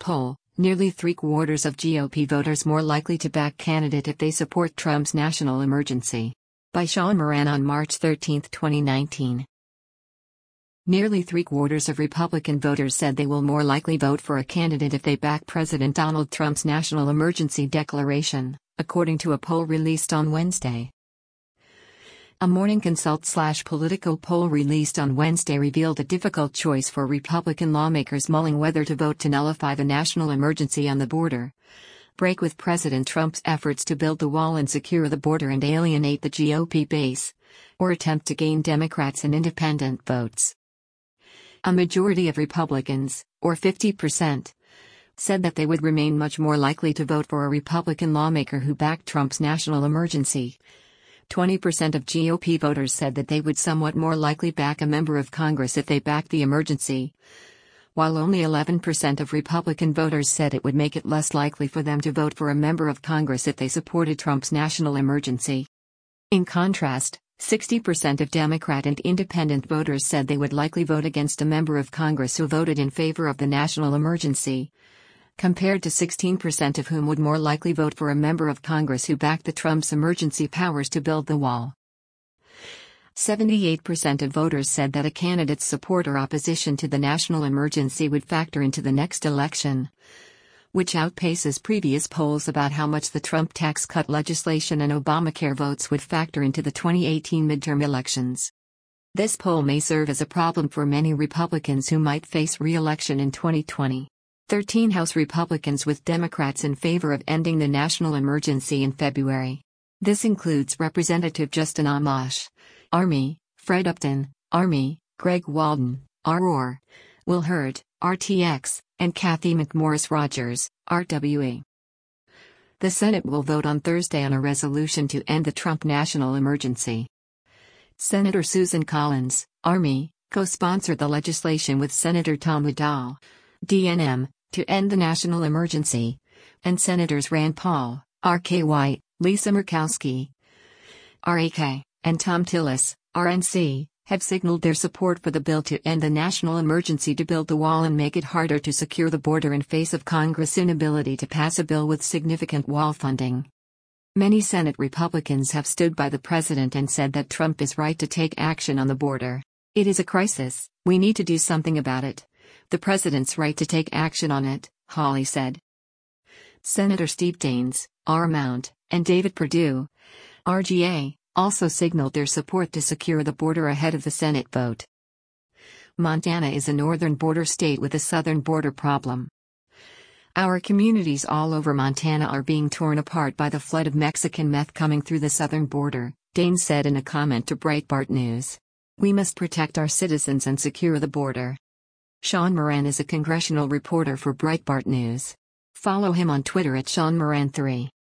poll, nearly three-quarters of GOP voters more likely to back candidate if they support Trump's national emergency. By Sean Moran on March 13, 2019. Nearly three-quarters of Republican voters said they will more likely vote for a candidate if they back President Donald Trump's national emergency declaration, according to a poll released on Wednesday. A Morning Consult/Politico poll released on Wednesday revealed a difficult choice for Republican lawmakers mulling whether to vote to nullify the national emergency on the border, break with President Trump's efforts to build the wall and secure the border and alienate the GOP base, or attempt to gain Democrats and independent votes. A majority of Republicans, or 50%, said that they would remain much more likely to vote for a Republican lawmaker who backed Trump's national emergency. 20% of GOP voters said that they would somewhat more likely back a member of Congress if they backed the emergency, while only 11% of Republican voters said it would make it less likely for them to vote for a member of Congress if they supported Trump's national emergency. In contrast, 60% of Democrat and independent voters said they would likely vote against a member of Congress who voted in favor of the national emergency, compared to 16% of whom would more likely vote for a member of Congress who backed the Trump's emergency powers to build the wall. 78% of voters said that a candidate's support or opposition to the national emergency would factor into the next election, which outpaces previous polls about how much the Trump tax cut legislation and Obamacare votes would factor into the 2018 midterm elections. This poll may serve as a problem for many Republicans who might face re-election in 2020. 13 House Republicans with Democrats in favor of ending the national emergency in February. This includes Representative Justin Amash, Army, Fred Upton, Army, Greg Walden, ROR, Will Hurd, RTX, and Kathy McMorris Rodgers, RWE. The Senate will vote on Thursday on a resolution to end the Trump national emergency. Senator Susan Collins, Army, co-sponsored the legislation with Senator Tom Udall, DNM, to end the national emergency, and Senators Rand Paul, RK White, Lisa Murkowski, RAK, and Tom Tillis, RNC, have signaled their support for the bill to end the national emergency to build the wall and make it harder to secure the border in face of Congress' inability to pass a bill with significant wall funding. Many Senate Republicans have stood by the president and said that Trump is right to take action on the border. It is a crisis, we need to do something about it. The president's right to take action on it, Hawley said. Senator Steve Daines, R. Mount, and David Perdue, RGA, also signaled their support to secure the border ahead of the Senate vote. Montana is a northern border state with a southern border problem. Our communities all over Montana are being torn apart by the flood of Mexican meth coming through the southern border, Daines said in a comment to Breitbart News. We must protect our citizens and secure the border. Sean Moran is a congressional reporter for Breitbart News. Follow him on Twitter at SeanMoran3.